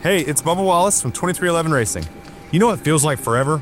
Hey, it's Bubba Wallace from 2311 Racing. You know what feels like forever?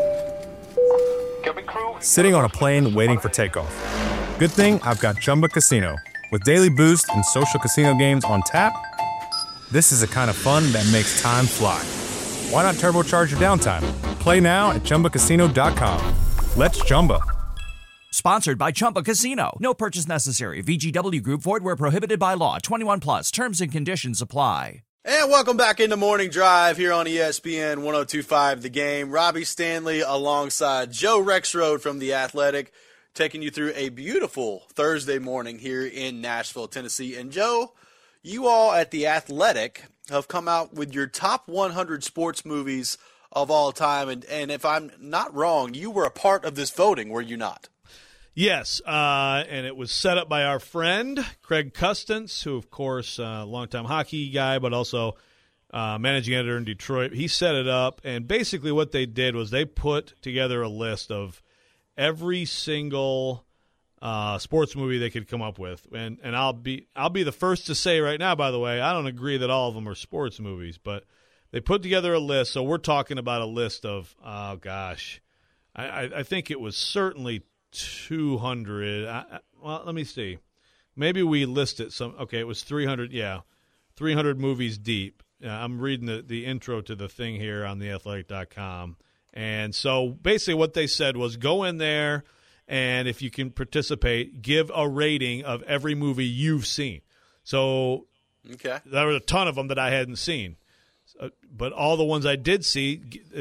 Sitting on a plane waiting for takeoff. Good thing I've got Chumba Casino. With daily boost and social casino games on tap, this is the kind of fun that makes time fly. Why not turbocharge your downtime? Play now at ChumbaCasino.com. Let's Chumba. Sponsored by Chumba Casino. No purchase necessary. VGW Group. Void where prohibited by law. 21 plus. Terms and conditions apply. And welcome back into Morning Drive here on ESPN 102.5 The Game. Robbie Stanley alongside Joe Rexrode from The Athletic, taking you through a beautiful Thursday morning here in Nashville, Tennessee. And Joe, you all at The Athletic have come out with your top 100 sports movies of all time. And if I'm not wrong, you were a part of this voting, were you not? Yes, and it was set up by our friend, Craig Custance, who, of course, longtime hockey guy, but also managing editor in Detroit. He set it up, and basically what they did was they put together a list of every single sports movie they could come up with. And I'll be the first to say right now, by the way, I don't agree that all of them are sports movies, but they put together a list. So we're talking about a list of, oh, gosh, I think it was certainly 200. Well, let me see. Maybe we listed some. Okay, it was 300. Yeah, 300 movies deep. I'm reading the intro to the thing here on theathletic.com. And so basically what they said was go in there, and if you can participate, give a rating of every movie you've seen. So okay, there were a ton of them that I hadn't seen. But all the ones I did see,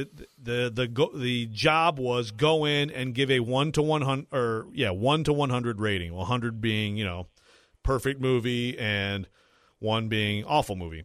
the job was go in and give a 1 to 100 rating. 100 being perfect movie and 1 being awful movie.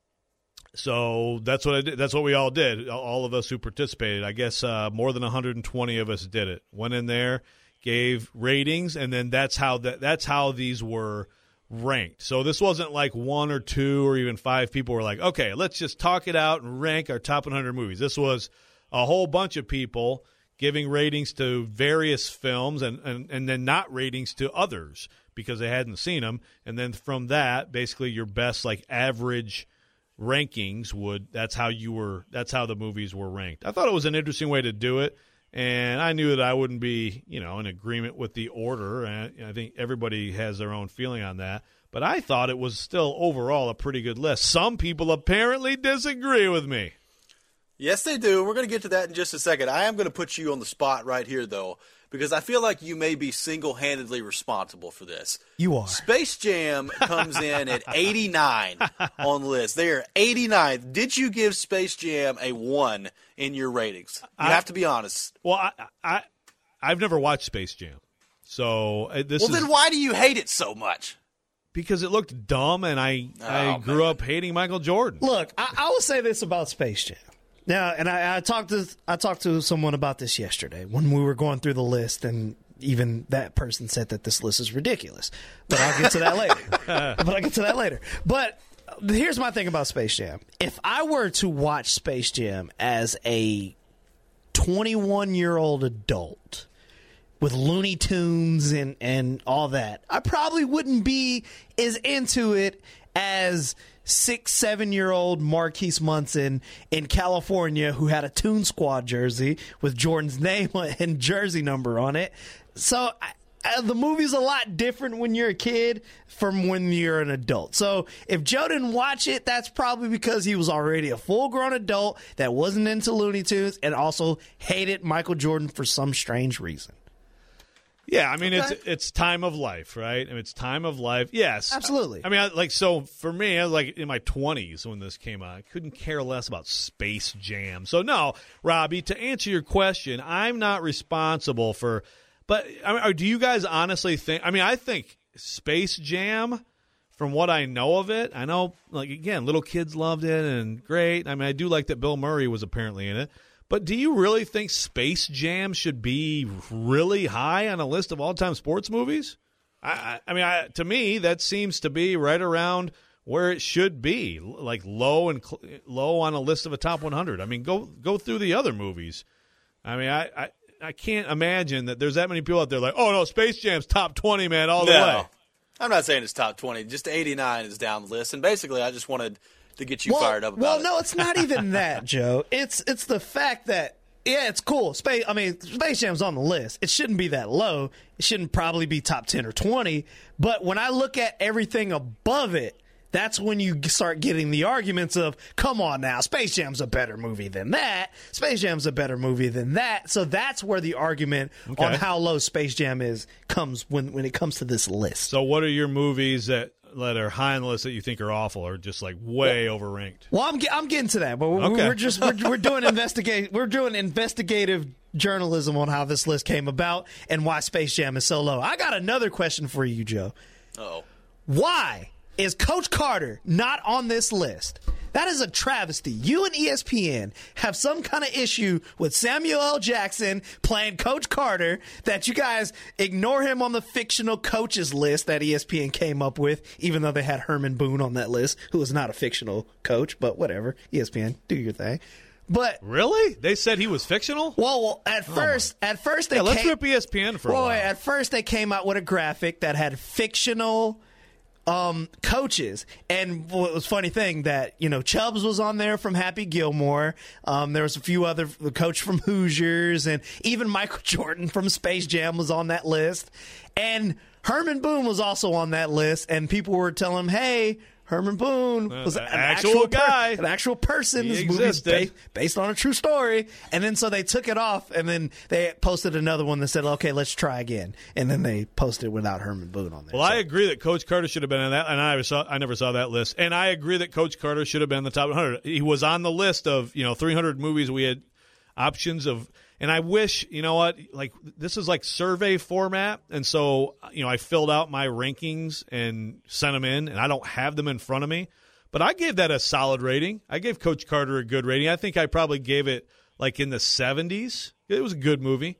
So that's what I did. That's what we all did. All of us who participated. I guess more than 120 of us did it. Went in there, gave ratings, and then that's how these were ranked. So this wasn't like 1 or 2 or even 5 people were like, okay, let's just talk it out and rank our top 100 movies. This was a whole bunch of people giving ratings to various films and then not ratings to others because they hadn't seen them. And then from that, basically your best like average rankings that's how the movies were ranked. I thought it was an interesting way to do it. And I knew that I wouldn't be, in agreement with the order. And I think everybody has their own feeling on that. But I thought it was still overall a pretty good list. Some people apparently disagree with me. Yes, they do. We're going to get to that in just a second. I am going to put you on the spot right here, though, because I feel like you may be single-handedly responsible for this. You are. Space Jam comes in at 89 on the list. They are 89. Did you give Space Jam a 1 in your ratings? You have to be honest. Well, I've never watched Space Jam. So then why do you hate it so much? Because it looked dumb, and I grew up hating Michael Jordan. Look, I will say this about Space Jam. Now, and I talked to someone about this yesterday when we were going through the list, and even that person said that this list is ridiculous. But I'll get to that later. But here's my thing about Space Jam. If I were to watch Space Jam as a 21-year-old adult with Looney Tunes and all that, I probably wouldn't be as into it as 6-7-year-old Marquise Munson in California who had a Toon Squad jersey with Jordan's name and jersey number on it. So the movie's a lot different when you're a kid from when you're an adult. So if Joe didn't watch it, that's probably because he was already a full-grown adult that wasn't into Looney Tunes and also hated Michael Jordan for some strange reason. Yeah, I mean, it's time of life, right? I mean, it's time of life. Yes. Absolutely. I mean, so for me, I was like in my 20s when this came out. I couldn't care less about Space Jam. So, no, Robbie, to answer your question, I'm not responsible for – but do you guys honestly think – I mean, I think Space Jam, from what I know of it, I know, like, again, little kids loved it and great. I mean, I do like that Bill Murray was apparently in it. But do you really think Space Jam should be really high on a list of all-time sports movies? I mean, to me, that seems to be right around where it should be, like low on a list of a top 100. I mean, go through the other movies. I mean, I can't imagine that there's that many people out there like, oh, no, Space Jam's top 20, man, all the way. I'm not saying it's top 20. Just 89 is down the list. And basically, I just wanted to get you fired up about Well, it. no, it's not even that, Joe. It's the fact that, yeah, it's cool. Space Jam's on the list. It shouldn't be that low. It shouldn't probably be top 10 or 20. But when I look at everything above it, that's when you start getting the arguments of, come on now, Space Jam's a better movie than that. Space Jam's a better movie than that. So that's where the argument on how low Space Jam comes when it comes to this list. So what are your movies that are high on the list that you think are awful or just like way overranked? Well, I'm getting to that, but we're doing investigative journalism on how this list came about and why Space Jam is so low. I got another question for you, Joe. Uh-oh. Why is Coach Carter not on this list? That is a travesty. You and ESPN have some kind of issue with Samuel L. Jackson playing Coach Carter that you guys ignore him on the fictional coaches list that ESPN came up with, even though they had Herman Boone on that list, who is not a fictional coach, but whatever. ESPN, do your thing. But really, they said he was fictional. Well, at first they let's rip ESPN for a while. At first they came out with a graphic that had fictional coaches, and what was funny thing that Chubbs was on there from Happy Gilmore. There was a few other, the coach from Hoosiers, and even Michael Jordan from Space Jam was on that list, and Herman Boone was also on that list, and people were telling him, hey, Herman Boone was an actual guy, an actual person. This movie's based on a true story. And then so they took it off, and then they posted another one that said, okay, let's try again. And then they posted it without Herman Boone on there. Well, I agree that Coach Carter should have been on that, and I never saw that list. And I agree that Coach Carter should have been in the top 100. He was on the list of 300 movies we had options of. And I wish, like this is like survey format. And so, I filled out my rankings and sent them in, and I don't have them in front of me. But I gave that a solid rating. I gave Coach Carter a good rating. I think I probably gave it like in the 70s. It was a good movie.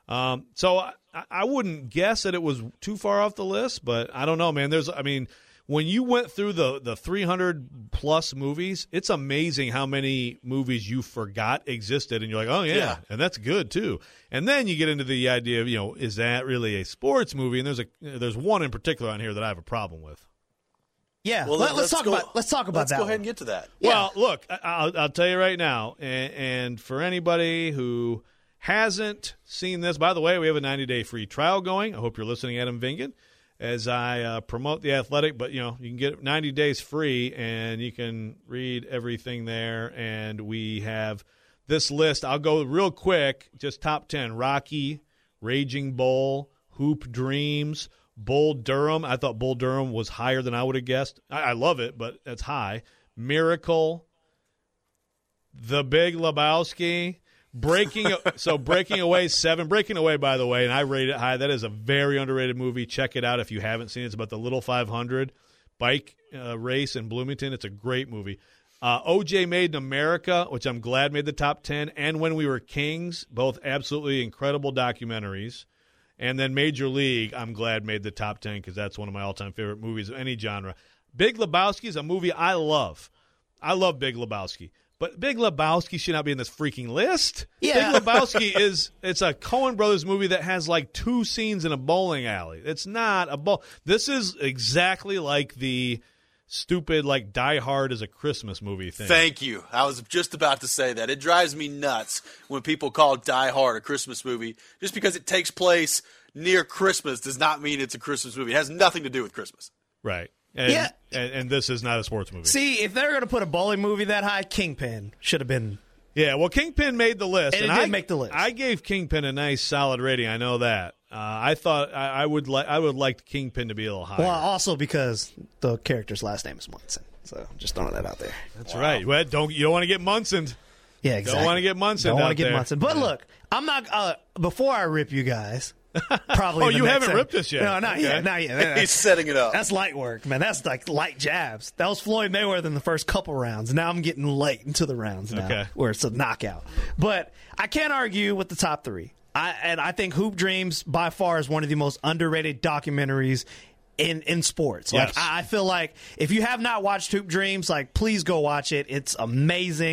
So I wouldn't guess that it was too far off the list, but I don't know, man. When you went through the 300-plus movies, it's amazing how many movies you forgot existed, and you're like, oh, yeah, and that's good, too. And then you get into the idea of, is that really a sports movie? And there's one in particular on here that I have a problem with. Yeah, well, let's talk about that. Let's go ahead and get to that. Well, look, I'll tell you right now, and for anybody who hasn't seen this, by the way, we have a 90-day free trial going. I hope you're listening, Adam Vingan, as I promote The Athletic, but you can get 90 days free, and you can read everything there. And we have this list. I'll go real quick, just top 10: Rocky, Raging Bull, Hoop Dreams, Bull Durham. I thought Bull Durham was higher than I would have guessed. I love it, but that's high. Miracle, The Big Lebowski. Breaking Away 7. Breaking Away, by the way, and I rate it high. That is a very underrated movie. Check it out if you haven't seen it. It's about the Little 500 bike race in Bloomington. It's a great movie. O.J. Made in America, which I'm glad made the top 10, and When We Were Kings, both absolutely incredible documentaries. And then Major League, I'm glad made the top 10 because that's one of my all-time favorite movies of any genre. Big Lebowski is a movie I love. I love Big Lebowski. But Big Lebowski should not be in this freaking list. Yeah. Big Lebowski it's a Coen Brothers movie that has like 2 scenes in a bowling alley. It's not a This is exactly like the stupid like Die Hard is a Christmas movie thing. Thank you. I was just about to say that. It drives me nuts when people call Die Hard a Christmas movie. Just because it takes place near Christmas does not mean it's a Christmas movie. It has nothing to do with Christmas. Right. And this is not a sports movie. See, if they're going to put a bowling movie that hhigh, Kingpin should have been. Yeah, well, Kingpin made the list. And it did make the list. I gave Kingpin a nice, solid rating. I know that. I thought I would like Kingpin to be a little higher. Well, also because the character's last name is Munson. So just throwing that out there. That's right. Well, you don't want to get Munsoned. Yeah, exactly. Don't want to get Munsoned. Don't want to get Munson. But look, I'm not. Before I rip you guys. Probably. Oh, you haven't ripped us yet. No, not yet. Not yet. He's setting it up. That's light work, man. That's like light jabs. That was Floyd Mayweather in the first couple rounds. Now I'm getting late into the rounds now, where it's a knockout. But I can't argue with the top 3. I think Hoop Dreams by far is one of the most underrated documentaries in sports. Like yes. I feel like if you have not watched Hoop Dreams, like please go watch it. It's amazing.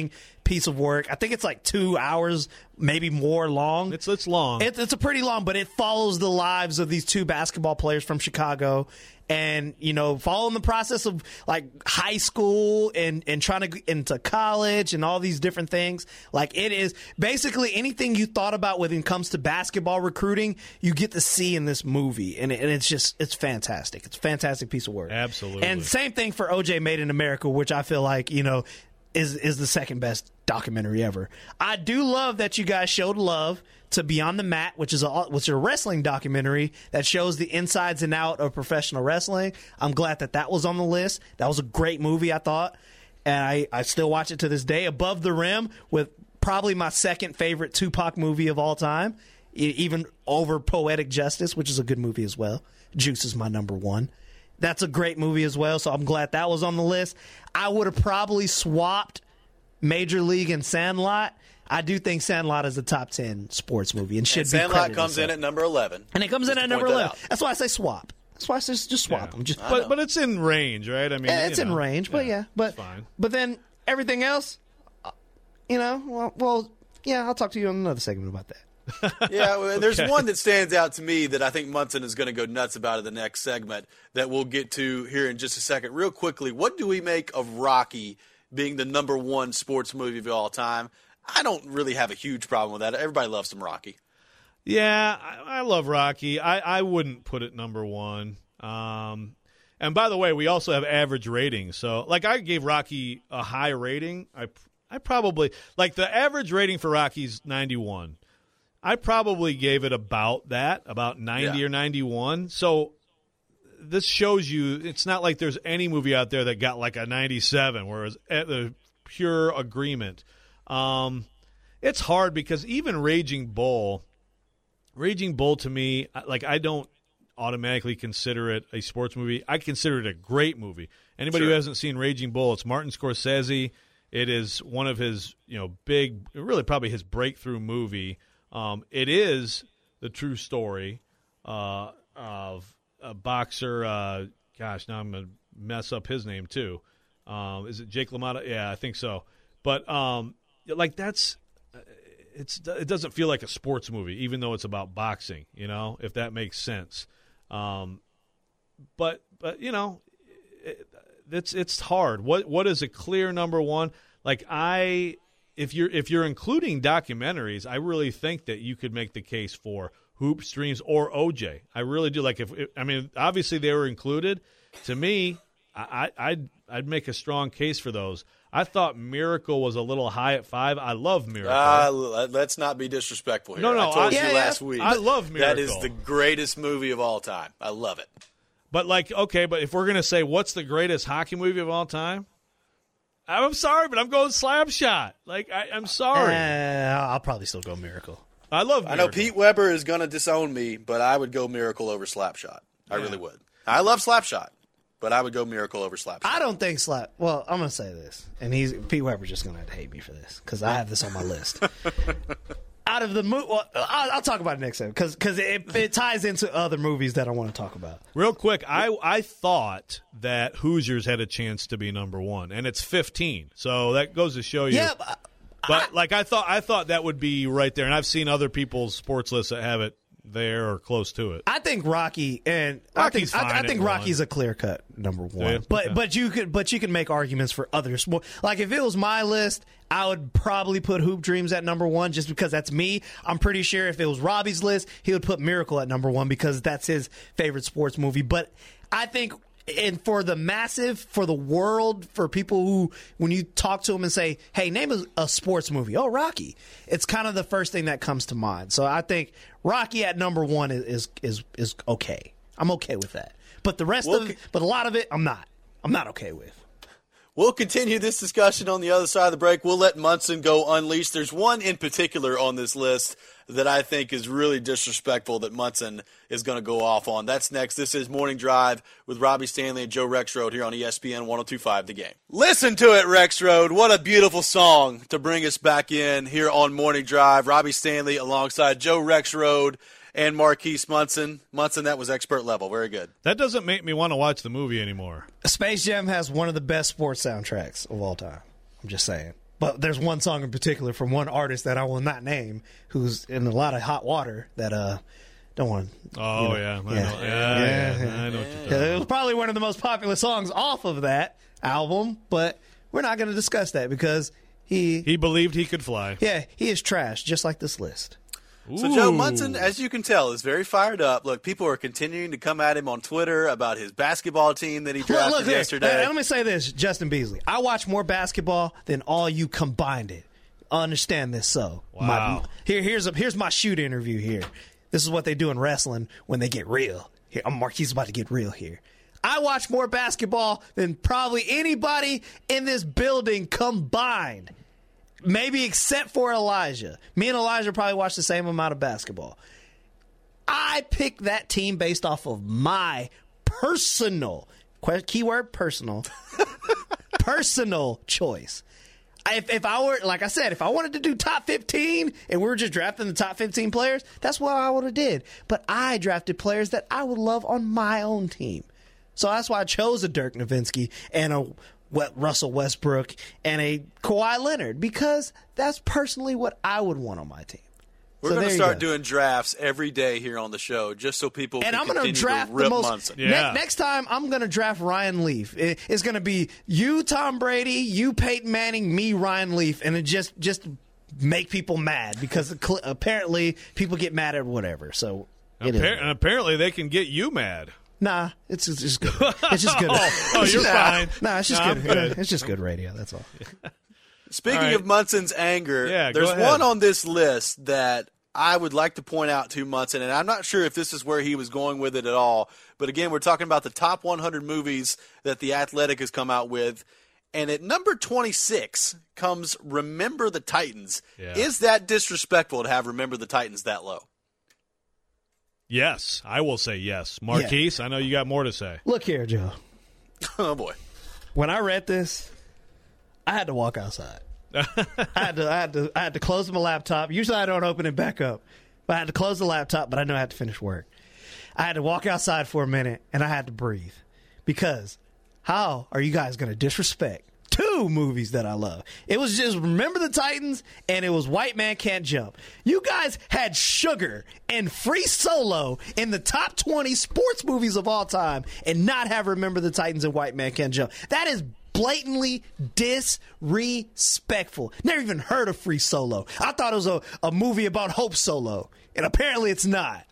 piece of work. I think it's like 2 hours, maybe more long. It's long. It's a pretty long, but it follows the lives of these two basketball players from Chicago, and following the process of like high school and trying to get into college and all these different things. Like, it is basically anything you thought about when it comes to basketball recruiting, you get to see in this movie, and it's fantastic. It's a fantastic piece of work. Absolutely. And same thing for OJ Made in America, which I feel like is the second best documentary ever. I do love that you guys showed love to Beyond the Mat, which is a wrestling documentary that shows the insides and out of professional wrestling. I'm glad that was on the list. That was a great movie, I thought, and I still watch it to this day. Above the Rim, with probably my second favorite Tupac movie of all time, even over Poetic Justice, which is a good movie as well. Juice is my number one. That's a great movie as well, so I'm glad that was on the list. I would have probably swapped Major League and Sandlot. I do think Sandlot is a top 10 sports movie and should be credited. Sandlot comes in at number 11. And it comes in at number 11. That's why I say swap. That's why I say just swap them. But it's in range, right? I mean, it's in range, but it's fine. But then everything else, I'll talk to you on another segment about that. Yeah, there's one that stands out to me that I think Munson is going to go nuts about in the next segment that we'll get to here in just a second. Real quickly, what do we make of Rocky being the number one sports movie of all time? I don't really have a huge problem with that. Everybody loves some Rocky. Yeah, I love Rocky. I wouldn't put it number one. And by the way, we also have average ratings. So, like, I gave Rocky a high rating. I probably – like, the average rating for Rocky's 91. I probably gave it about 90 or 91. So this shows you it's not like there's any movie out there that got like a 97, whereas at the pure agreement. It's hard because even Raging Bull to me, like, I don't automatically consider it a sports movie. I consider it a great movie. Anybody who hasn't seen Raging Bull, it's Martin Scorsese. It is one of his, big, really probably his breakthrough movie. It is the true story of a boxer. Gosh, now I'm going to mess up his name too. Is it Jake LaMotta? Yeah, I think so. But like it doesn't feel like a sports movie, even though it's about boxing. If that makes sense. But it's hard. What is a clear number one? Like If you're including documentaries, I really think that you could make the case for Hoop Streams or OJ. I really do. Like, obviously they were included. To me, I'd make a strong case for those. I thought Miracle was a little high at 5. I love Miracle. Let's not be disrespectful here. No, I told you last week. I love Miracle. That is the greatest movie of all time. I love it. But but if we're gonna say what's the greatest hockey movie of all time? I'm sorry, but I'm going Slapshot. Like, I'm sorry. I'll probably still go Miracle. I love Miracle. I know Pete Weber is going to disown me, but I would go Miracle over Slapshot. I really would. I love Slapshot, but I would go Miracle over Slapshot. I don't think Well, I'm going to say this, and Pete Weber's just going to hate me for this because I have this on my list. Out of the movie, I'll talk about it next time because it ties into other movies that I want to talk about. Real quick, I thought that Hoosiers had a chance to be number one, and it's 15. So that goes to show you. Yeah, but I thought that would be right there, and I've seen other people's sports lists that have it there or close to it. I think Rocky and Rocky's I think Rocky's a clear cut number one. Yeah, but you can make arguments for others. Like if it was my list, I would probably put Hoop Dreams at number one just because that's me. I'm pretty sure if it was Robbie's list, he would put Miracle at number one because that's his favorite sports movie. But I think for the massive, for the world, for people who, when you talk to them and say, hey, name a sports movie. Oh, Rocky. It's kind of the first thing that comes to mind. So I think Rocky at number one is okay. I'm okay with that. But the rest but a lot of it, I'm not okay with. We'll continue this discussion on the other side of the break. We'll let Munson go unleashed. There's one in particular on this list that I think is really disrespectful that Munson is going to go off on. That's next. This is Morning Drive with Robbie Stanley and Joe Rexrode here on ESPN 102.5 The Game. Listen to it, Rexrode. What a beautiful song to bring us back in here on Morning Drive. Robbie Stanley alongside Joe Rexrode and Marquise Munson. Munson, that was expert level. Very good. That doesn't make me want to watch the movie anymore. Space Jam has one of the best sports soundtracks of all time. I'm just saying. But there's one song in particular from one artist that I will not name, who's in a lot of hot water that don't want. Oh, yeah. I know what you're talking about. It was probably one of the most popular songs off of that album, but we're not going to discuss that because he believed he could fly. Yeah, he is trash, just like this list. So Joe Munson, as you can tell, is very fired up. Look, people are continuing to come at him on Twitter about his basketball team that he drafted yesterday. Let me say this, Justin Beasley. I watch more basketball than all you combined it. Understand this, so. Wow. Here's my shoot interview here. This is what they do in wrestling when they get real. Here, Marquise about to get real here. I watch more basketball than probably anybody in this building combined. Maybe except for Elijah. Me and Elijah probably watch the same amount of basketball. I picked that team based off of my personal, keyword personal, personal choice. If I were, like I said, if I wanted to do top 15 and we were just drafting the top 15 players, that's what I would have did. But I drafted players that I would love on my own team. So that's why I chose a Dirk Nowitzki and a Russell Westbrook and a Kawhi Leonard, because that's personally what I would want on my team. We're going to start doing drafts every day here on the show just so people can continue to rip Munson. Next time, I'm going to draft Ryan Leaf. It's going to be you, Tom Brady, you, Peyton Manning, me, Ryan Leaf, and it just make people mad because apparently people get mad at whatever. So and apparently they can get you mad. Nah, it's just good. It's just good. You're fine. Nah, it's just good. It's just good radio. That's all. Speaking of Munson's anger, there's one on this list that I would like to point out to Munson, and I'm not sure if this is where he was going with it at all. But again, we're talking about the top 100 movies that The Athletic has come out with. And at number 26 comes Remember the Titans. Yeah. Is that disrespectful to have Remember the Titans that low? Yes, I will say yes. Marquise, I know you got more to say. Look here, Joe. Oh, boy. When I read this, I had to walk outside. I had to close my laptop. Usually I don't open it back up. But I had to close the laptop, but I know I had to finish work. I had to walk outside for a minute, and I had to breathe. Because how are you guys going to disrespect two movies that I love? It was just Remember the Titans, and it was White Man Can't Jump. You guys had Sugar and Free Solo in the top 20 sports movies of all time and not have Remember the Titans and White Man Can't Jump. That is blatantly disrespectful. Never even heard of Free Solo. I thought it was a movie about Hope Solo, and apparently it's not.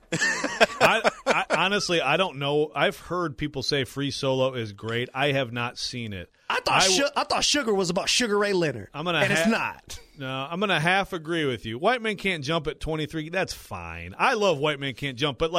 I honestly, I don't know. I've heard people say Free Solo is great. I have not seen it. I thought Sugar was about Sugar Ray Leonard, it's not. No, I'm going to half agree with you. White Man Can't Jump at 23, that's fine. I love White Man Can't Jump, but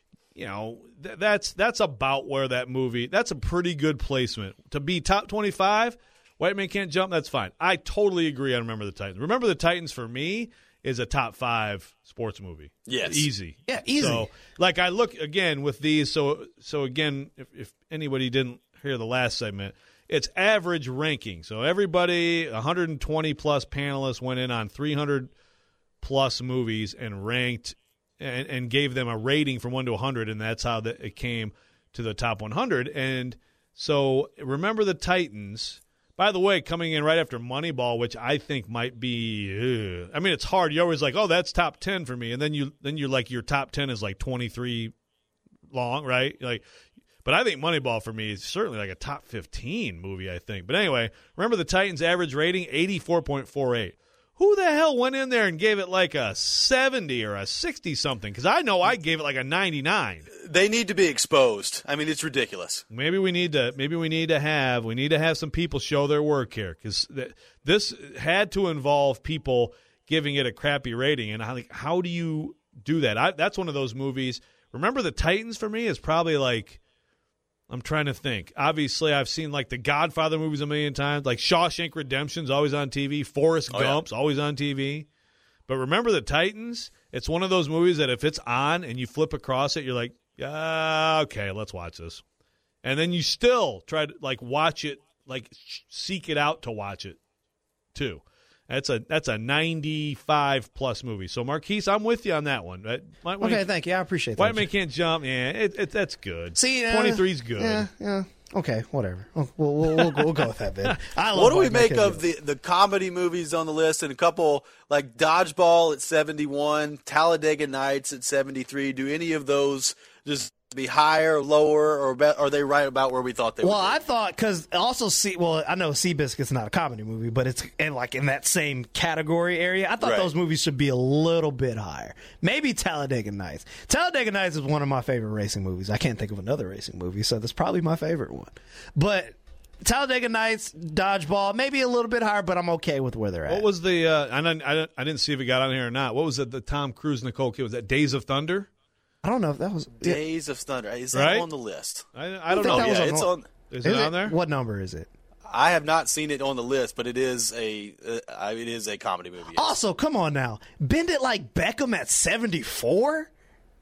that's about where that movie, that's a pretty good placement. To be top 25, White Man Can't Jump, that's fine. I totally agree on Remember the Titans. Remember the Titans, for me, is a top 5 sports movie. Yes. Easy. Yeah, easy. So, I look, again, with these, so again, if anybody didn't hear the last segment, it's average ranking. So everybody, 120-plus panelists went in on 300-plus movies and ranked and gave them a rating from 1 to 100, and that's how it came to the top 100. And so Remember the Titans, by the way, coming in right after Moneyball, which I think might be I mean, it's hard. You're always like, oh, that's top 10 for me. And then you're like, your top 10 is like 23 long, right? But I think Moneyball for me is certainly like a top 15 movie, I think. But anyway, Remember the Titans average rating, 84.48. Who the hell went in there and gave it like a 70 or a 60-something? Because I know I gave it like a 99. They need to be exposed. I mean, it's ridiculous. Maybe we need to have some people show their work here, because this had to involve people giving it a crappy rating. And how do you do that? That's one of those movies. Remember the Titans for me is probably like, I'm trying to think. Obviously, I've seen like the Godfather movies a million times. Like Shawshank Redemption's always on TV. Forrest Gump's always on TV. But Remember the Titans, it's one of those movies that if it's on and you flip across it, you're like, okay, let's watch this. And then you still try to like watch it, like seek it out to watch it too. That's a 95-plus movie. So, Marquise, I'm with you on that one. Okay, thank you. I appreciate that. White Man Can't Jump. Yeah, that's good. See, 23's good. Yeah. Okay, whatever. We'll go with that then. What do we make of the comedy movies on the list? And a couple like Dodgeball at 71, Talladega Nights at 73. Do any of those just be higher, lower, or are they right about where we thought they were? Well, I thought because also I know Seabiscuit's not a comedy movie, but it's in that same category area. I thought those movies should be a little bit higher. Maybe Talladega Nights. Talladega Nights is one of my favorite racing movies. I can't think of another racing movie, so that's probably my favorite one. But Talladega Nights, Dodgeball, maybe a little bit higher, but I'm okay with where they're at. What was the? I didn't see if it got on here or not. What was it? The Tom Cruise Nicole Kidman, was that Days of Thunder? I don't know if that was Days of Thunder. Is that on the list? I don't know. Yeah, it's on. Is it on there? What number is it? I have not seen it on the list, but it is a comedy movie. Yes. Also, come on now, Bend It Like Beckham at 74.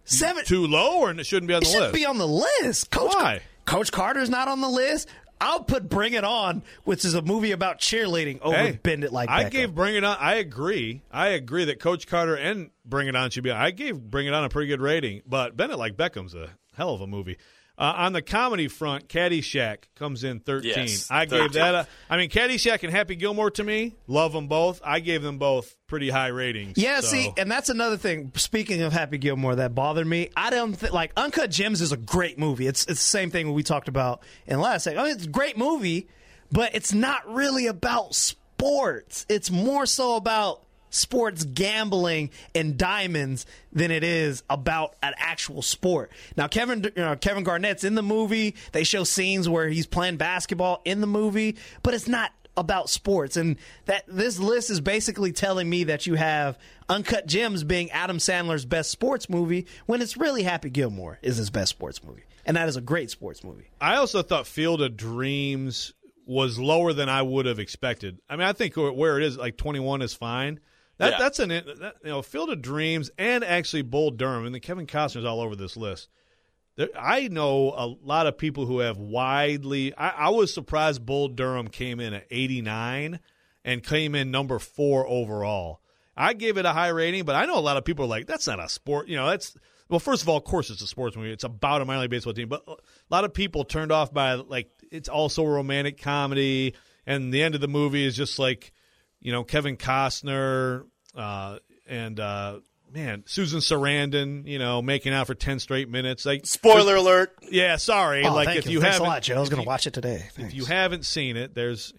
Too low, or it shouldn't be on the list? It shouldn't be on the list. Why? Coach Carter's not on the list. I'll put Bring It On, which is a movie about cheerleading, over Bend It Like Beckham. I gave Bring It On. I agree that Coach Carter and Bring It On should be. I gave Bring It On a pretty good rating, but Bend It Like Beckham's a hell of a movie. On the comedy front, Caddyshack comes in 13. Yes, I gave that Caddyshack and Happy Gilmore, to me, love them both. I gave them both pretty high ratings. Yeah, so. see, and that's another thing. Speaking of Happy Gilmore, that bothered me. I don't think Uncut Gems is a great movie. It's the same thing we talked about in last segment. It's a great movie, but it's not really about sports. It's more so about sports gambling and diamonds than it is about an actual sport. Now, Kevin Garnett's in the movie. They show scenes where he's playing basketball in the movie, but it's not about sports. And that this list is basically telling me that you have Uncut Gems being Adam Sandler's best sports movie when it's really Happy Gilmore is his best sports movie. And that is a great sports movie. I also thought Field of Dreams was lower than I would have expected. I mean, I think where it is, like 21 is fine. That's Field of Dreams and actually Bull Durham, and then Kevin Costner's all over this list. I know a lot of people who have widely. I was surprised Bull Durham came in at 89 and came in number 4 overall. I gave it a high rating, but I know a lot of people are like, that's not a sport. Well, first of all, of course it's a sports movie. It's about a minor league baseball team, but a lot of people turned off by it's also a romantic comedy, and the end of the movie is just like. Kevin Costner and Susan Sarandon, making out for 10 straight minutes. Spoiler alert. Yeah, sorry. Thanks a lot, Joe. I was going to watch it today. Thanks. If you haven't seen it, there's,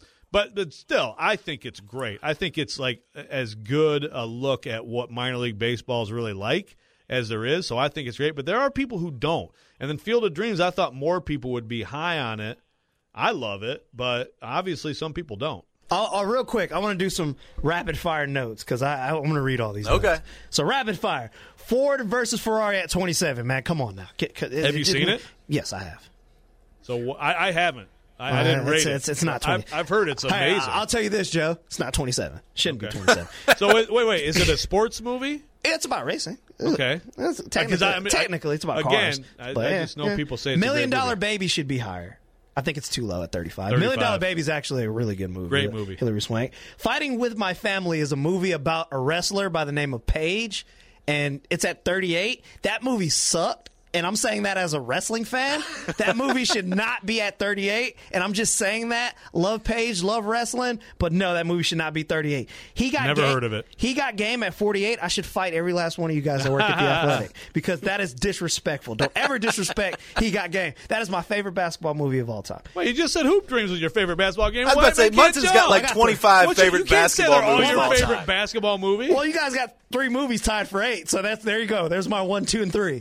but still, I think it's great. I think it's like as good a look at what minor league baseball is really like as there is. So I think it's great. But there are people who don't. And then Field of Dreams, I thought more people would be high on it. I love it, but obviously some people don't. Real quick, I want to do some rapid-fire notes because I'm going to read all these notes. Okay. So, rapid-fire. Ford versus Ferrari at 27, man. Come on now. Have you seen it? Yes, I have. So, I haven't. I didn't rate it. It's not 20. I've heard it's amazing. I'll tell you this, Joe. It's not 27. Shouldn't be 27. So, wait. Is it a sports movie? It's about racing. Okay. Technically, it's about cars. I just know people say it's $1 Million a great movie. Baby should be higher. I think it's too low at 35. 35. $1 Million Baby is actually a really good movie. Great movie. Hilary Swank. Fighting with My Family is a movie about a wrestler by the name of Paige, and it's at 38. That movie sucked, and I'm saying that as a wrestling fan. That movie should not be at 38, and I'm just saying that. Love Paige, love wrestling, but no, that movie should not be 38. Never heard of it. He got game at 48. I should fight every last one of you guys that work at The Athletic because that is disrespectful. Don't ever disrespect He Got Game. That is my favorite basketball movie of all time. Wait, you just said Hoop Dreams was your favorite basketball game. I was about to say, Munson's got like 25 favorite basketball movies of all time. You can't say they're all your favorite basketball movie? Well, you guys got 3 movies tied for 8, so there you go. There's my 1, 2, and 3.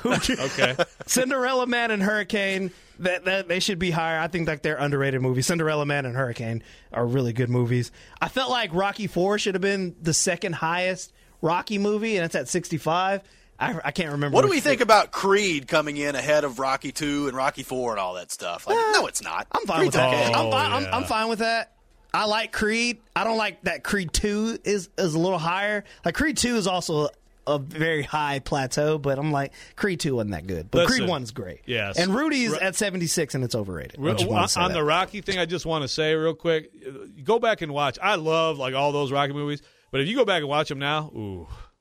Okay. Cinderella Man and Hurricane, that they should be higher. I think they're underrated movies. Cinderella Man and Hurricane are really good movies. I felt like Rocky IV should have been the second highest Rocky movie, and it's at 65. I can't remember. What do we think about Creed coming in ahead of Rocky II and Rocky IV and all that stuff? No, it's not. I'm fine with that. Okay. I'm fine with that. I like Creed. I don't like that Creed 2 is a little higher. Like Creed 2 is also a very high plateau, but I'm like, Creed 2 wasn't that good. But Creed 1's great. Yes. And Rudy's at 76, and it's overrated. On the Rocky thing, I just want to say real quick, go back and watch. I love all those Rocky movies, but if you go back and watch them now, ooh.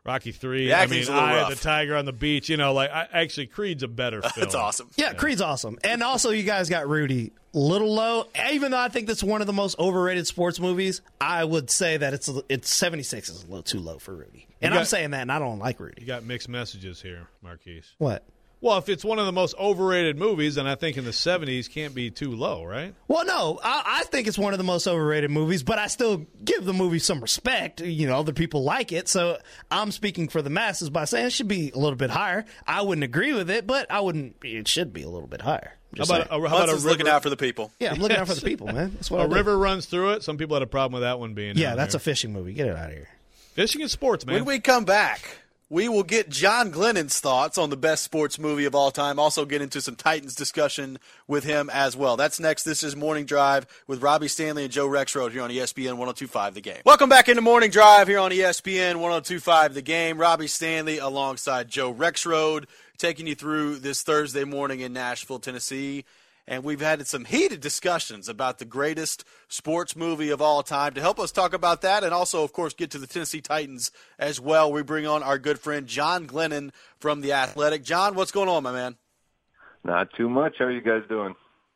Rocky 3. The I acting's mean, a little Eye of rough. the Tiger on the Beach. Actually, Creed's a better film. That's awesome. Yeah, Creed's awesome. And also, you guys got Rudy little low. Even though I think that's one of the most overrated sports movies, I would say that it's 76 is a little too low for Rudy. And I'm saying that, and I don't like Rudy. You got mixed messages here, Marquise. What? Well, if it's one of the most overrated movies, then I think in the 70s can't be too low, right? Well, no, I think it's one of the most overrated movies, but I still give the movie some respect. Other people like it, so I'm speaking for the masses by saying it should be a little bit higher. I wouldn't agree with it, but it should be a little bit higher. How about a Hudson's river? looking out for the people. Yeah, I'm looking out for the people, man. That's what A river runs through it. Some people had a problem with that one being. Yeah, down that's there. a fishing movie. Get it out of here. Fishing and sports, man. When we come back, we will get John Glennon's thoughts on the best sports movie of all time. Also get into some Titans discussion with him as well. That's next. This is Morning Drive with Robbie Stanley and Joe Rexroad here on ESPN 102.5 The Game. Welcome back into Morning Drive here on ESPN 102.5 The Game. Robbie Stanley alongside Joe Rexroad taking you through this Thursday morning in Nashville, Tennessee. And we've had some heated discussions about the greatest sports movie of all time. To help us talk about that and also, of course, get to the Tennessee Titans as well, we bring on our good friend John Glennon from The Athletic. John, what's going on, my man? Not too much. How are you guys doing?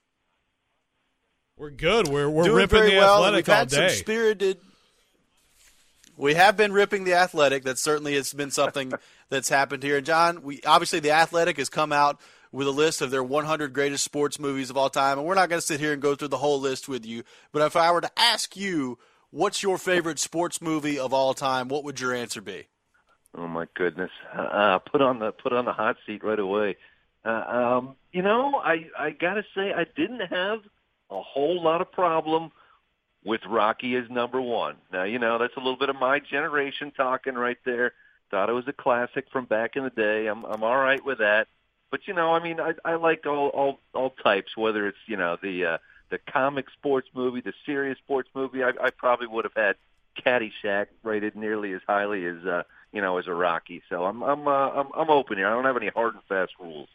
We're good. We're Doing ripping very the well. Athletic We've all had day. some spirited. We have been ripping The Athletic. That certainly has been something that's happened here. And John, obviously The Athletic has come out with a list of their 100 greatest sports movies of all time. And we're not going to sit here and go through the whole list with you. But if I were to ask you, what's your favorite sports movie of all time, what would your answer be? Oh my goodness! Put on the hot seat right away. I gotta say I didn't have a whole lot of problem with Rocky as number one. Now that's a little bit of my generation talking right there. Thought it was a classic from back in the day. I'm all right with that. But I like all types. Whether it's the comic sports movie, the serious sports movie. I probably would have had Caddyshack rated nearly as highly as as a Rocky. So I'm open here. I don't have any hard and fast rules.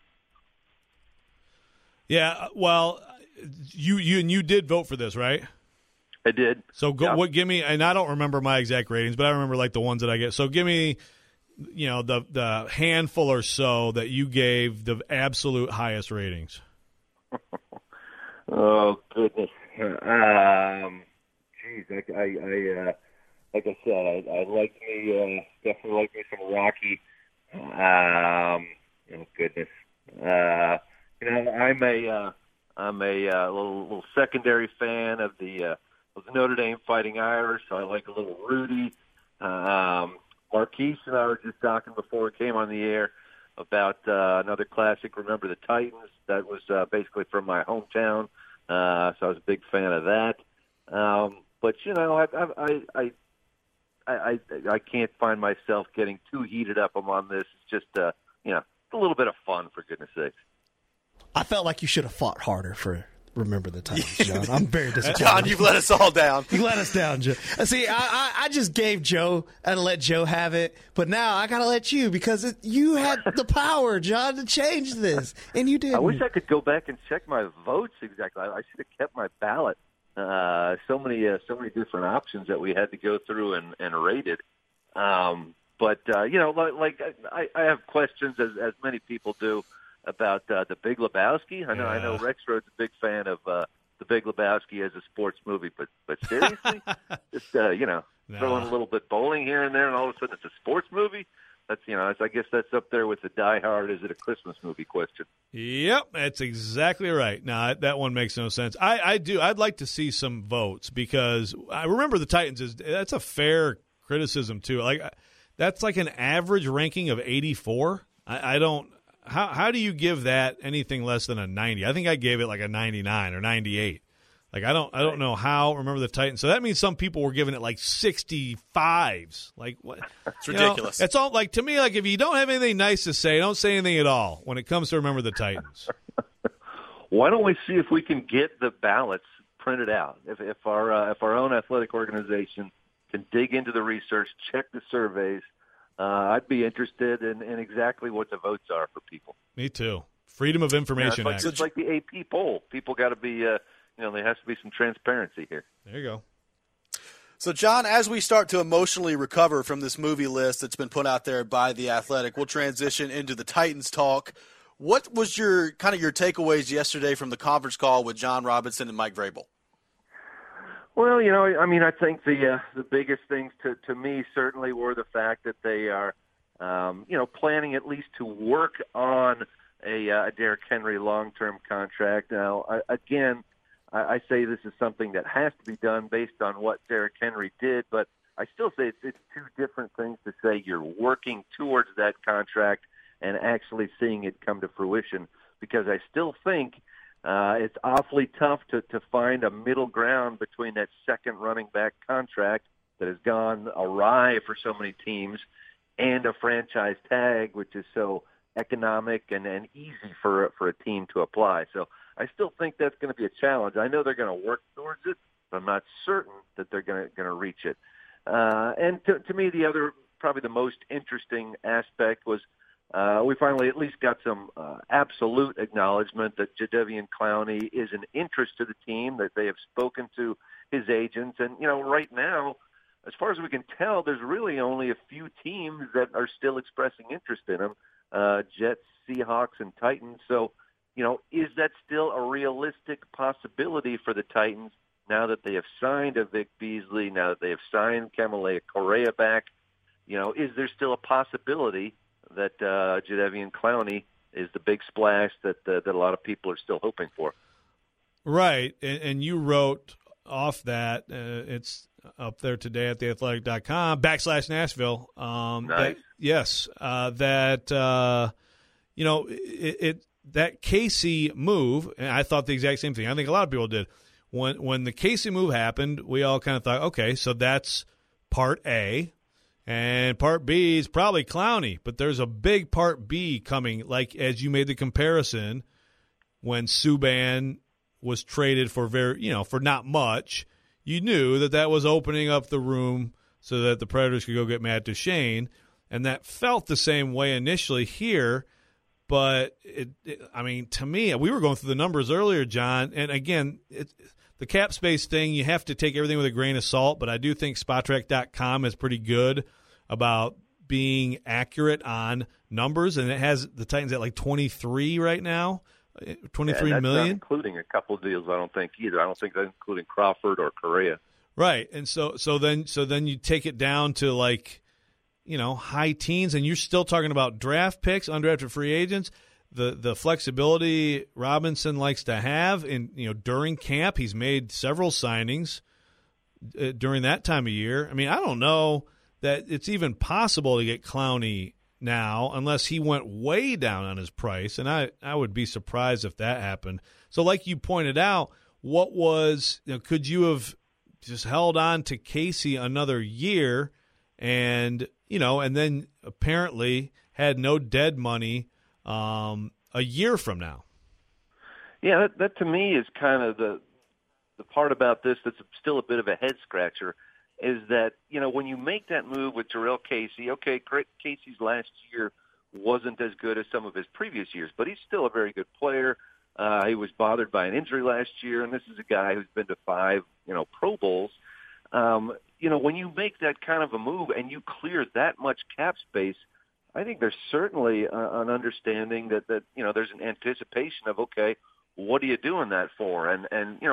Yeah, well, you did vote for this, right? I did. So Yeah. give me, and I don't remember my exact ratings, but I remember like the ones that I get. So give me, the handful or so that you gave the absolute highest ratings. Oh goodness. Geez, I like I said, I like me definitely like me some Rocky. Goodness. I'm a little secondary fan of the Notre Dame Fighting Irish, so I like a little Rudy. Marquise and I were just talking before we came on the air about another classic, Remember the Titans. That was basically from my hometown, so I was a big fan of that. But I can't find myself getting too heated up on this. It's just a little bit of fun, for goodness sakes. I felt like you should have fought harder for Remember the Titans, John. I'm very disappointed. John, you've let us all down. You let us down, Joe. See, I just gave Joe and let Joe have it, but now I got to let you because you had the power, John, to change this, and you didn't. I wish I could go back and check my votes exactly. I should have kept my ballot. So many different options that we had to go through and rated. But I have questions, as many people do, about the Big Lebowski. I know Rexroad's a big fan of the Big Lebowski as a sports movie, but seriously, just throwing a little bit bowling here and there, and all of a sudden it's a sports movie. That's I guess that's up there with the Die Hard. Is it a Christmas movie question? Yep, that's exactly right. No, that one makes no sense. I'd like to see some votes because I remember the Titans that's a fair criticism too. Like that's like an average ranking of 84. I don't. How do you give that anything less than a 90? I think I gave it like a 99 or 98. Like I don't know how. Remember the Titans. So that means some people were giving it like 65s. Like what? It's ridiculous. It's all like to me. Like if you don't have anything nice to say, don't say anything at all when it comes to Remember the Titans. Why don't we see if we can get the ballots printed out? If our own athletic organization can dig into the research, check the surveys. I'd be interested in exactly what the votes are for people. Me too. Freedom of Information Act. It's like the AP poll. People got to be, there has to be some transparency here. There you go. So, John, as we start to emotionally recover from this movie list that's been put out there by The Athletic, we'll transition into the Titans talk. What was your takeaways yesterday from the conference call with John Robinson and Mike Vrabel? Well, I think the biggest things to me certainly were the fact that they are, planning at least to work on a Derrick Henry long-term contract. Now, I say this is something that has to be done based on what Derrick Henry did, but I still say it's two different things to say you're working towards that contract and actually seeing it come to fruition, because I still think it's awfully tough to find a middle ground between that second running back contract that has gone awry for so many teams and a franchise tag, which is so economic and easy for a team to apply. So I still think that's going to be a challenge. I know they're going to work towards it, but I'm not certain that they're going to reach it. And to me, the other, probably the most interesting aspect was we finally at least got some absolute acknowledgement that Jadeveon Clowney is an interest to the team, that they have spoken to his agents. And, right now, as far as we can tell, there's really only a few teams that are still expressing interest in him, Jets, Seahawks, and Titans. So, is that still a realistic possibility for the Titans now that they have signed a Vic Beasley, now that they have signed Kamalei Correa back? Is there still a possibility that Jadeveon Clowney is the big splash that a lot of people are still hoping for? Right, and you wrote off that. It's up there today at theathletic.com /Nashville. Nice. That Casey move, and I thought the exact same thing. I think a lot of people did. When the Casey move happened, we all kind of thought, okay, so that's part A. And part B is probably Clowney, but there's a big part B coming, like as you made the comparison when Subban was traded for for not much. You knew that was opening up the room so that the Predators could go get Matt Duchene, and that felt the same way initially here. But, to me, we were going through the numbers earlier, John, and again, the cap space thing, you have to take everything with a grain of salt, but I do think Spotrac.com is pretty good about being accurate on numbers, and it has the Titans at like 23 right now, 23 that's million. Not including a couple of deals, I don't think either. I don't think that's including Crawford or Correa. Right, and so then you take it down to like, high teens, and you're still talking about draft picks, undrafted free agents, the flexibility Robinson likes to have, and during camp he's made several signings during that time of year. I don't know that it's even possible to get Clowney now unless he went way down on his price, and I would be surprised if that happened. So like you pointed out, what was could you have just held on to Casey another year and then apparently had no dead money a year from now? Yeah, that to me is kind of the part about this that's still a bit of a head scratcher, is that, when you make that move with Jurrell Casey, okay, Casey's last year wasn't as good as some of his previous years, but he's still a very good player. He was bothered by an injury last year, and this is a guy who's been to 5, Pro Bowls. When you make that kind of a move and you clear that much cap space, I think there's certainly an understanding that there's an anticipation of, okay, what are you doing that for? And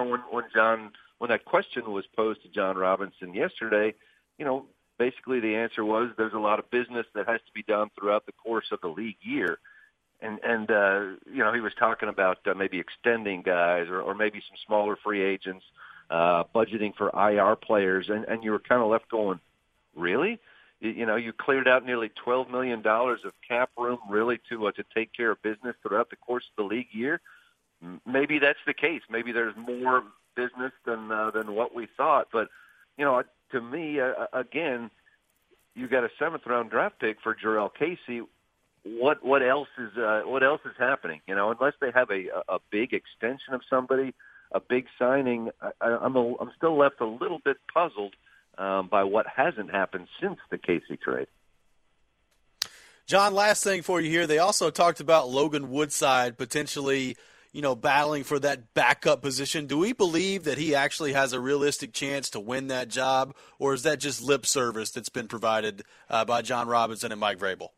when that question was posed to John Robinson yesterday, basically the answer was there's a lot of business that has to be done throughout the course of the league year. And he was talking about maybe extending guys or maybe some smaller free agents, budgeting for IR players, and you were kind of left going, really? You cleared out nearly $12 million of cap room really to take care of business throughout the course of the league year. Maybe that's the case. Maybe there's more business than what we thought. But to me, again, you got a 7th round draft pick for Jurrell Casey. What else is happening? Unless they have a big extension of somebody, a big signing, I'm still left a little bit puzzled by what hasn't happened since the Casey trade. John, last thing for you here. They also talked about Logan Woodside potentially, battling for that backup position. Do we believe that he actually has a realistic chance to win that job, or is that just lip service that's been provided by John Robinson and Mike Vrabel?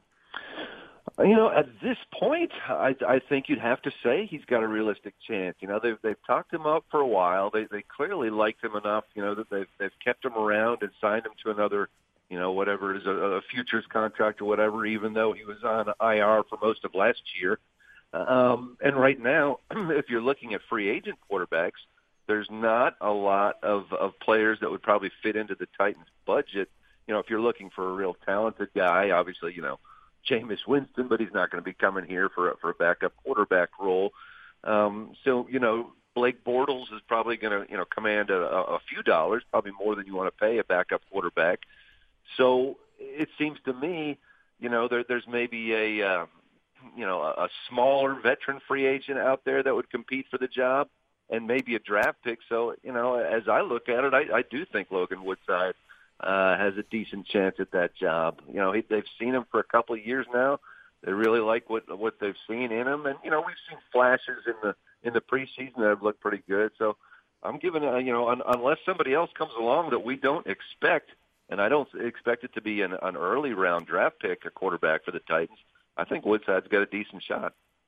At this point, I think you'd have to say he's got a realistic chance. They've talked him up for a while. They clearly liked him enough, that they've kept him around and signed him to another, whatever it is, a futures contract or whatever, even though he was on IR for most of last year. And right now, if you're looking at free agent quarterbacks, there's not a lot of players that would probably fit into the Titans' budget. If you're looking for a real talented guy, obviously, Jameis Winston, but he's not going to be coming here for a backup quarterback role. So Blake Bortles is probably going to, command a few dollars, probably more than you want to pay a backup quarterback. So it seems to me, there's maybe a smaller veteran free agent out there that would compete for the job and maybe a draft pick. So, as I look at it, I do think Logan Woodside has a decent chance at that job. They've seen him for a couple of years now. They really like what they've seen in him, and we've seen flashes in the preseason that have looked pretty good. So I'm giving unless somebody else comes along that we don't expect, and I don't expect it to be an early round draft pick, a quarterback for the Titans, I think Woodside's got a decent shot.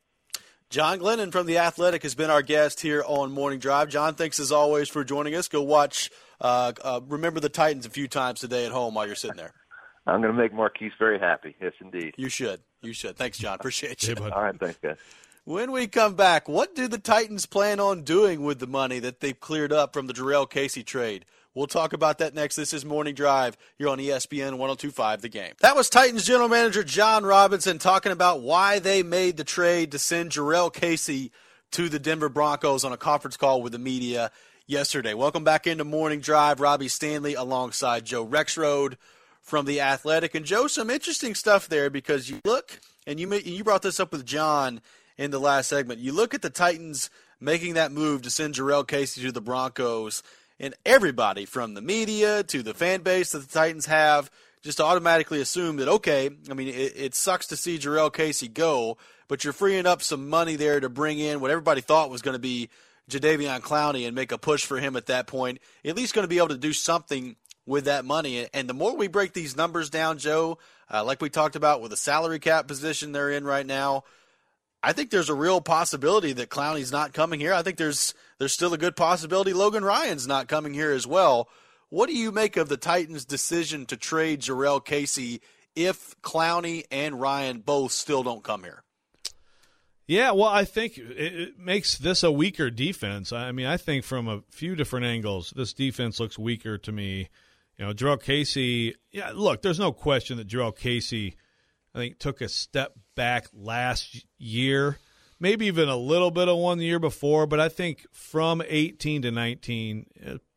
John Glennon from The Athletic has been our guest here on Morning Drive. John, thanks as always for joining us. Go watch Remember the Titans a few times today at home while you're sitting there. I'm going to make Marquise very happy. Yes, indeed. You should. Thanks, John. Appreciate you. Hey, all right, thanks, guys. When we come back, what do the Titans plan on doing with the money that they've cleared up from the Jurrell Casey trade? We'll talk about that next. This is Morning Drive here on ESPN 102.5 The Game. That was Titans general manager John Robinson talking about why they made the trade to send Jurrell Casey to the Denver Broncos on a conference call with the media yesterday. Welcome back into Morning Drive. Robbie Stanley alongside Joe Rexrode from The Athletic. And Joe, some interesting stuff there because you look, and you brought this up with John in the last segment, you look at the Titans making that move to send Jurrell Casey to the Broncos, and everybody from the media to the fan base that the Titans have just automatically assume that, okay, I mean, it sucks to see Jurrell Casey go, but you're freeing up some money there to bring in what everybody thought was going to be Jadeveon Clowney and make a push for him at that point. At least going to be able to do something with that money. And the more we break these numbers down, Joe, like we talked about with the salary cap position they're in right now, I think there's a real possibility that Clowney's not coming here. I think there's still a good possibility Logan Ryan's not coming here as well. What do you make of the Titans' decision to trade Jurrell Casey if Clowney and Ryan both still don't come here? Yeah, well, I think it makes this a weaker defense. I mean, I think from a few different angles, this defense looks weaker to me. Jurrell Casey, yeah, look, there's no question that Jurrell Casey, I think, took a step back last year, maybe even a little bit of one the year before, but I think from 18 to 19,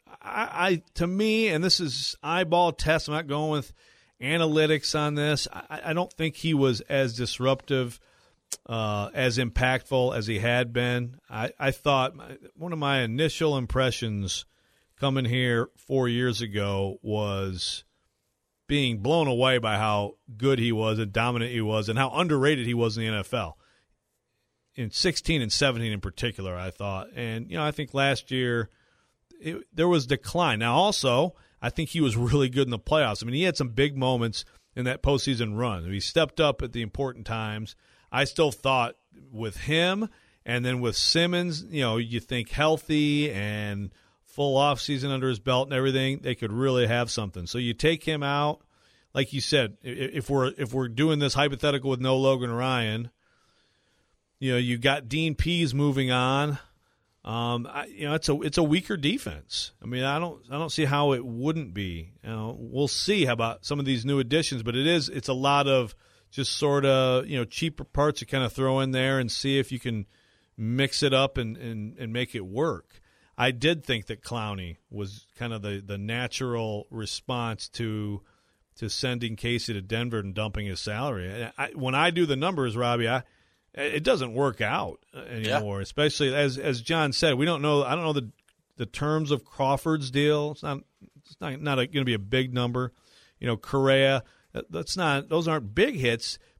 to me, and this is eyeball test, I'm not going with analytics on this, I don't think he was as disruptive, as impactful as he had been. I thought one of my initial impressions coming here 4 years ago was being blown away by how good he was and dominant he was and how underrated he was in the NFL. In 16 and 17 in particular, I thought. And, I think last year there was decline. Now, also, I think he was really good in the playoffs. I mean, he had some big moments in that postseason run. He stepped up at the important times. I still thought with him and then with Simmons, you think healthy and full offseason under his belt and everything, they could really have something. So you take him out, like you said, if we're doing this hypothetical with no Logan Ryan, you got Dean Pease moving on. It's a weaker defense. I mean, I don't see how it wouldn't be. We'll see how about some of these new additions, but it's a lot of just sort of cheaper parts to kind of throw in there and see if you can mix it up and make it work. I did think that Clowney was kind of the natural response to sending Casey to Denver and dumping his salary. When I do the numbers, Robbie, it doesn't work out anymore. Yeah. Especially as John said, we don't know. I don't know the terms of Crawford's deal. It's not going to be a big number. Correa, those aren't big hits.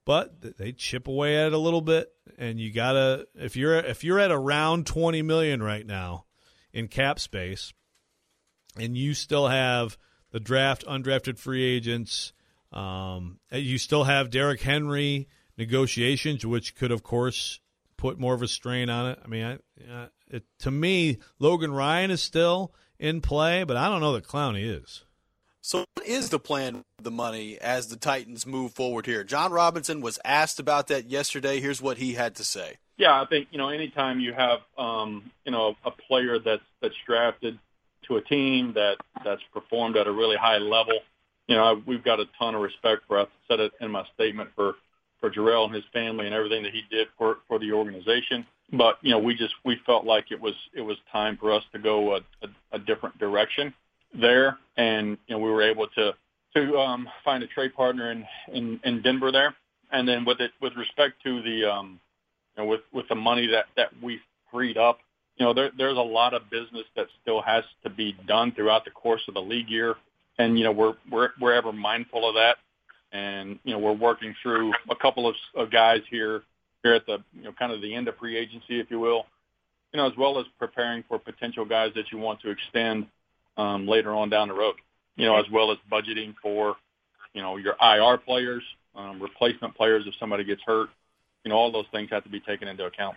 but they chip away at it a little bit, and you gotta if you're at around $20 million right now in cap space, and you still have the draft, undrafted free agents, you still have Derrick Henry negotiations, which could, of course, put more of a strain on it. I mean, to me, Logan Ryan is still in play, but I don't know that Clowney is. So what is the plan with the money as the Titans move forward here? John Robinson was asked about that yesterday. Here's what he had to say. Yeah, I think, anytime you have, a player that's drafted to a team that's performed at a really high level, we've got a ton of respect for, I said it in my statement, for Jarrell and his family and everything that he did for the organization. But, we felt like it was time for us to go a different direction there. And, we were able to find a trade partner in Denver there. And then with respect to the, with the money that we freed up, there's a lot of business that still has to be done throughout the course of the league year. And, we're ever mindful of that. And, we're working through a couple of guys here at the, kind of the end of free agency, if you will, as well as preparing for potential guys that you want to extend later on down the road, as well as budgeting for, your IR players, replacement players if somebody gets hurt. All those things have to be taken into account.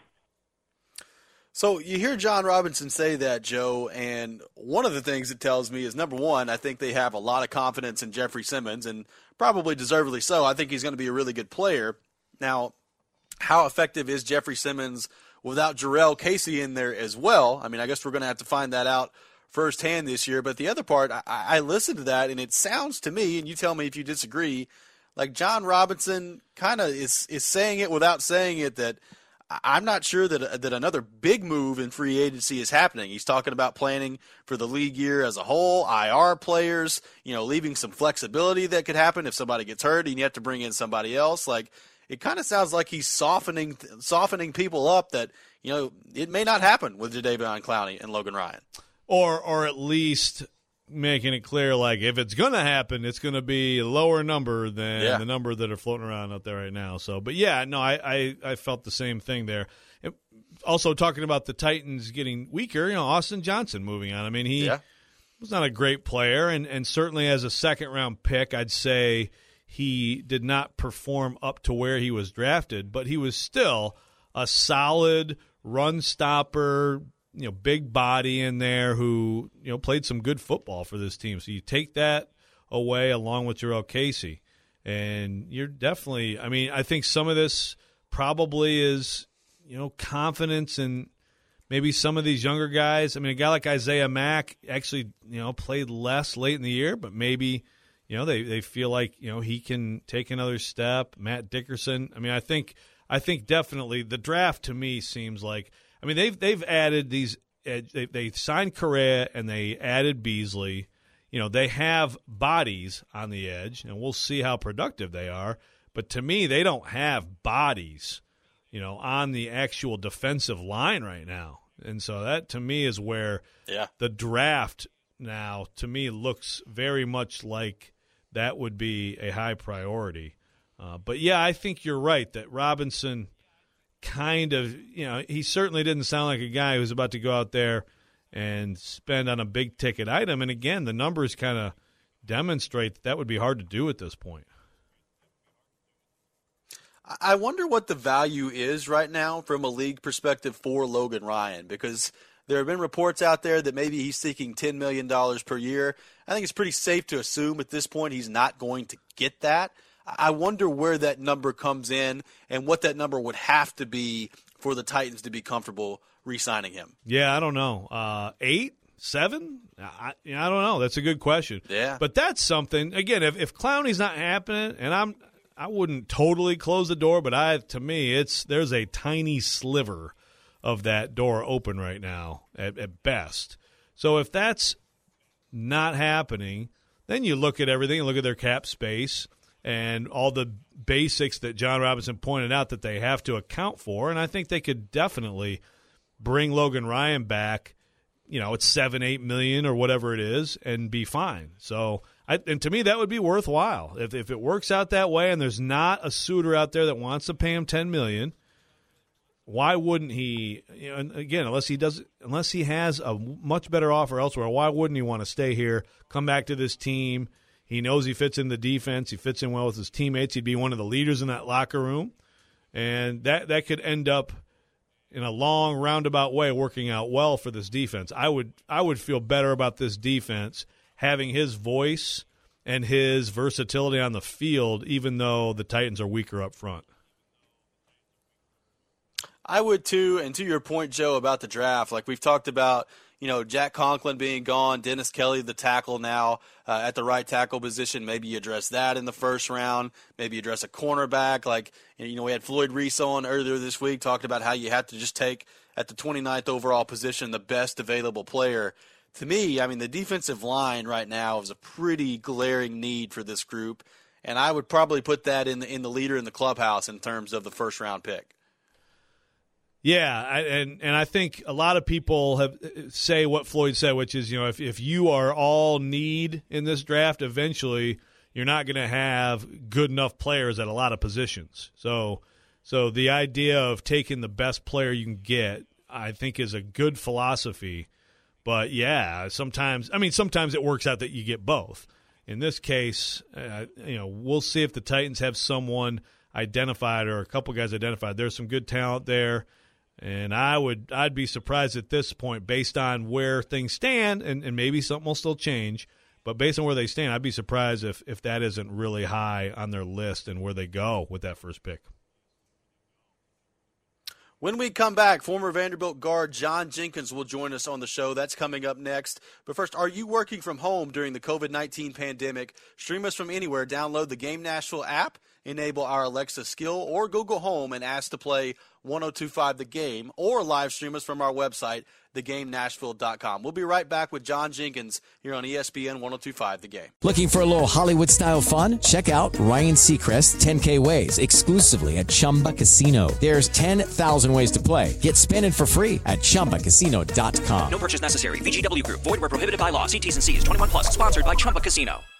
So you hear John Robinson say that, Joe, and one of the things it tells me is, number one, I think they have a lot of confidence in Jeffrey Simmons, and probably deservedly so. I think he's going to be a really good player. Now, how effective is Jeffrey Simmons without Jarrell Casey in there as well? I mean, I guess we're going to have to find that out firsthand this year. But the other part, I listened to that, and it sounds to me, and you tell me if you disagree, like John Robinson kind of is saying it without saying it, that I'm not sure that another big move in free agency is happening. He's talking about planning for the league year as a whole, IR players, leaving some flexibility that could happen if somebody gets hurt and you have to bring in somebody else. Like, it kind of sounds like he's softening people up that, it may not happen with Jadeveon Clowney and Logan Ryan. Or at least making it clear, like, if it's going to happen, it's going to be a lower number than the number that are floating around out there right now. So, but yeah, no, I felt the same thing there. Also, talking about the Titans getting weaker, Austin Johnson moving on. I mean, he was not a great player, and certainly as a second-round pick, I'd say he did not perform up to where he was drafted, but he was still a solid run stopper, big body in there who, played some good football for this team. So you take that away along with Jarrell Casey, and you're definitely, I think some of this probably is, confidence in maybe some of these younger guys. I mean, a guy like Isaiah Mack actually, played less late in the year, but maybe, they feel like, he can take another step. Matt Dickerson. I think definitely the draft to me seems like, they've added these. They signed Correa and they added Beasley. They have bodies on the edge, and we'll see how productive they are. But to me, they don't have bodies, on the actual defensive line right now. And so that to me is where the draft now to me looks very much like that would be a high priority. But yeah, I think you're right that Robinson kind of, he certainly didn't sound like a guy who's about to go out there and spend on a big ticket item. And again, the numbers kind of demonstrate that would be hard to do at this point. I wonder what the value is right now from a league perspective for Logan Ryan, because there have been reports out there that maybe he's seeking $10 million per year. I think it's pretty safe to assume at this point he's not going to get that. I wonder where that number comes in and what that number would have to be for the Titans to be comfortable re-signing him. Yeah, I don't know. 8, 7? I don't know. That's a good question. Yeah. But that's something. Again, if Clowney's not happening, and I wouldn't totally close the door, but to me, there's a tiny sliver of that door open right now at best. So if that's not happening, then you look at everything, look at their cap space, and all the basics that John Robinson pointed out that they have to account for. And I think they could definitely bring Logan Ryan back, it's $7-8 million or whatever it is, and be fine. So, and to me, that would be worthwhile if it works out that way. And there's not a suitor out there that wants to pay him $10 million. Why wouldn't he? And again, unless he has a much better offer elsewhere, why wouldn't he want to stay here, come back to this team? He knows he fits in the defense. He fits in well with his teammates. He'd be one of the leaders in that locker room. And that could end up in a long, roundabout way working out well for this defense. I would feel better about this defense having his voice and his versatility on the field, even though the Titans are weaker up front. I would too, and to your point, Joe, about the draft, like we've talked about, Jack Conklin being gone, Dennis Kelly, the tackle now at the right tackle position. Maybe you address that in the first round. Maybe you address a cornerback. Like, we had Floyd Reese on earlier this week talking about how you have to just take at the 29th overall position the best available player. To me, the defensive line right now is a pretty glaring need for this group, and I would probably put that in the leader in the clubhouse in terms of the first round pick. Yeah, and I think a lot of people say what Floyd said, which is, if you are all need in this draft, eventually you're not going to have good enough players at a lot of positions. So the idea of taking the best player you can get, I think, is a good philosophy. But yeah, sometimes it works out that you get both. In this case, we'll see if the Titans have someone identified or a couple guys identified. There's some good talent there. And I'd be surprised at this point, based on where things stand, and maybe something will still change, but based on where they stand, I'd be surprised if that isn't really high on their list and where they go with that first pick. When we come back, former Vanderbilt guard John Jenkins will join us on the show. That's coming up next. But first, are you working from home during the COVID-19 pandemic? Stream us from anywhere. Download the Game Nashville app, enable our Alexa skill, or Google Home and ask to play 102.5 The Game, or live stream us from our website, thegamenashville.com. We'll be right back with John Jenkins here on ESPN 102.5 The Game. Looking for a little Hollywood-style fun? Check out Ryan Seacrest's 10K Ways exclusively at Chumba Casino. There's 10,000 ways to play. Get spinning for free at ChumbaCasino.com. No purchase necessary. VGW Group. Void where prohibited by law. See T's and C's. 21 plus. Sponsored by Chumba Casino.